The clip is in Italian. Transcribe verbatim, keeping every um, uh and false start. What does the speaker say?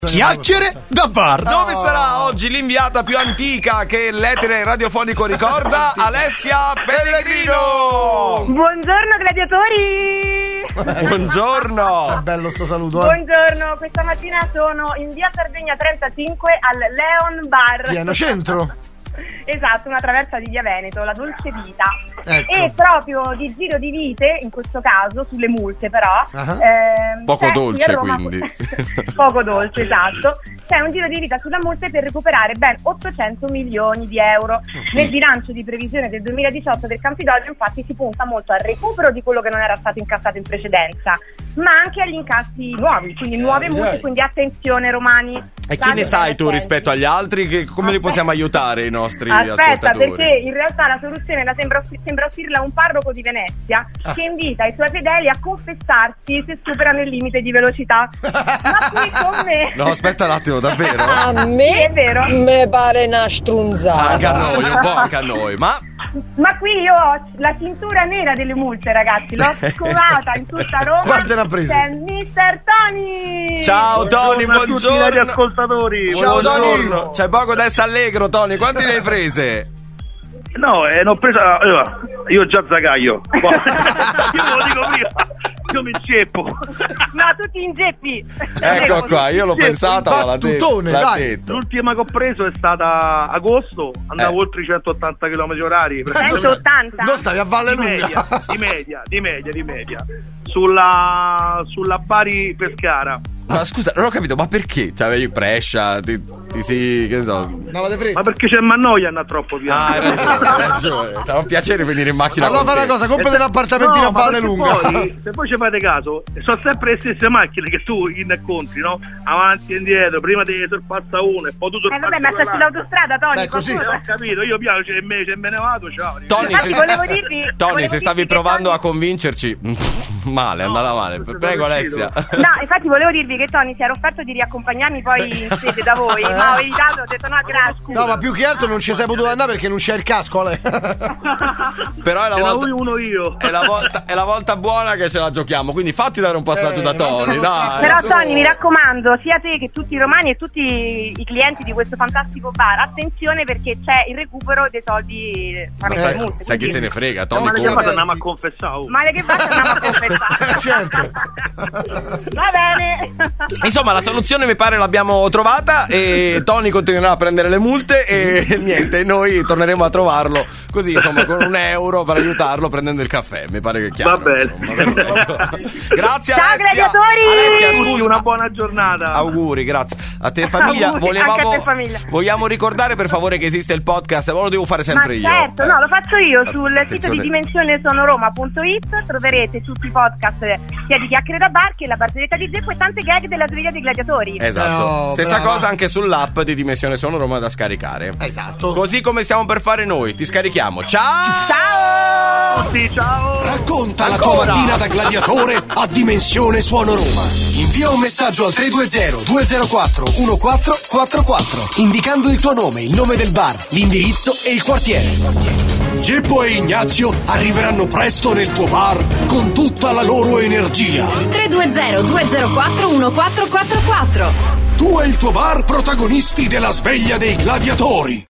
Chiacchiere da bar. Dove sarà oggi l'inviata più antica che l'etere radiofonico ricorda? Alessia Pellegrino. Buongiorno gladiatori. Buongiorno. È bello sto saluto. Buongiorno, questa mattina sono in via Sardegna trentacinque al Leon Bar. Pieno centro. Esatto, una traversa di via Veneto, la Dolce Vita. Ecco. E proprio di giro di vite, in questo caso, sulle multe però. Uh-huh. ehm, Poco c'è dolce, qui a Roma- quindi. Poco dolce, esatto. C'è un giro di vita sulla multe per recuperare ben ottocento milioni di euro. Nel bilancio di previsione del duemiladiciotto del Campidoglio infatti si punta molto al recupero di quello che non era stato incassato in precedenza, ma anche agli incassi nuovi, quindi nuove multe, quindi attenzione romani. E che ne sai tu rispetto agli altri? Che, come li Aspetta. possiamo aiutare i nostri Aspetta, ascoltatori? perché in realtà la soluzione la sembra, sembra offrirla un parroco di Venezia Ah. che invita i suoi fedeli a confessarsi se superano il limite di velocità. Ma qui con me... No, aspetta un attimo, davvero? A Sì, me è vero. mi pare una strunzata. Anche a noi, un po' anche a noi, ma... Ma qui io ho la cintura nera delle multe, ragazzi, l'ho scovata in tutta Roma. Quante ne ha prese? C'è mister Tony. Ciao Tony, Buongiorno a tutti gli buongiorno. ascoltatori. Ciao, Buongiorno. Tony. C'è poco da essere allegro, Tony. Quanti ne hai prese? No, eh, ne ho presa eh, io già zagaio. Io ve lo dico prima. Io mi inceppo. No, tutti in geppi. Ecco qua, io l'ho Sì, pensata, ma l'ha detto. battutone, L'ha dai. detto. L'ultima che ho preso è stata agosto, andavo Eh. oltre i centottanta chilometri orari. centottanta. Non stavi a Valle Di media, Lunga. di media, di media, di media. Sulla, sulla Bari Pescara. Ma scusa, non ho capito, ma perché? Cioè, avevi Brescia, ti, ti si... che ne so... No, vado fretta. Ma perché c'è Mannoia andare troppo piano? Ah, hai ragione, hai ragione. Sarà un piacere venire in macchina Allora con fai te. una cosa, comprati un appartamentino No, a ma Valle perché Lunga. poi, se poi ci fate caso, sono sempre le stesse macchine che tu incontri, no? Avanti e indietro, prima ti sorpassa uno e poi tu Eh sorpassi vabbè, ma stai quell'altro. sull'autostrada, Tony. Dai, così. qualcuno- Eh, ho capito, io piano c'è me, c'è me ne vado, ciao. Tony, Infatti, se, volevo dirvi- Tony, volevo se stavi dirvi che provando Tony- a convincerci, male, è No, andata male. questo Prego, sono Alessia. No, infatti volevo dirvi che Tony si era offerto di riaccompagnarmi poi in sede da voi, ma ho evitato, ho detto no, grazie. No, ma più che altro non ci sei potuto andare perché non c'è il casco, Ale. Però è la, Ce l'ho volta, lui uno io. è, la volta, è la volta buona che ce la giochiamo. Quindi fatti dare un passaggio Eh, da Tony, dai. Però su. Tony, mi raccomando, sia te che tutti i romani e tutti i clienti di questo fantastico bar, attenzione perché c'è il recupero dei soldi Ma tramite sai, le multe. sai chi quindi- se ne frega, Ma Tony. che come- fate? Andiamo a confessare. oh. Male che basta andiamo a confessare. Certo. Va bene. Insomma, la soluzione mi pare l'abbiamo trovata e Tony continuerà a prendere le multe e niente, noi torneremo a trovarlo così, insomma, con un euro per aiutarlo prendendo il caffè. Mi pare che è chiaro. Va bene. insomma, perfetto. Grazie Ciao, Alessia. gladiatori! Alessia, Quindi scusa. una buona giornata. Auguri, grazie. A te famiglia, Auguri, volevamo anche a te, famiglia. vogliamo ricordare per favore che esiste il podcast, ma lo devo fare sempre Ma io. certo, no, lo faccio io. Sul Attenzione. sito di dimensione sonoroma punto it troverete tutti i podcast sia di Chiacchiere da Bar che la barzelletta di Zeppo e tante gag della sveglia dei gladiatori. Esatto. Oh, Stessa brava. cosa anche sull'app di Dimensione Sono Roma da scaricare. Esatto. Così come stiamo per fare noi, ti scarichiamo. Ciao! Ciao! Sì, ciao. Racconta la Ancora? tua mattina da gladiatore a Dimensione Suono Roma. Invia un messaggio al tre due zero due zero quattro uno quattro quattro quattro indicando il tuo nome, il nome del bar, l'indirizzo e il quartiere. Geppo e Ignazio arriveranno presto nel tuo bar con tutta la loro energia. tre due zero due zero quattro uno quattro quattro quattro. Tu e il tuo bar protagonisti della sveglia dei gladiatori.